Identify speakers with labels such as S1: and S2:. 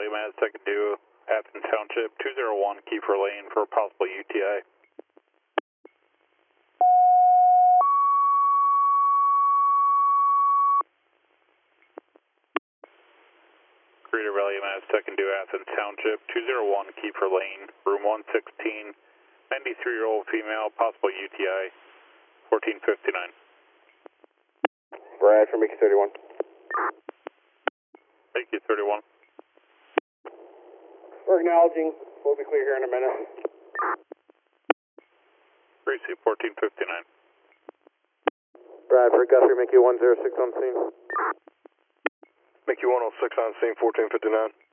S1: Rally Mad, second due, Athens Township, 201, Kiefer Lane for possible UTI. Greeter Rally Mad, second due, Athens Township, 201, Kiefer Lane, room 116, 93-year-old female, possible UTI, 1459.
S2: Brad from Mickey 31.
S1: Thank you, 31.
S2: We're acknowledging. We'll be clear here in a minute.
S1: Receive 1459.
S2: Brad for Guthrie, Mickey 106 on scene.
S3: Mickey 106 on scene, 1459.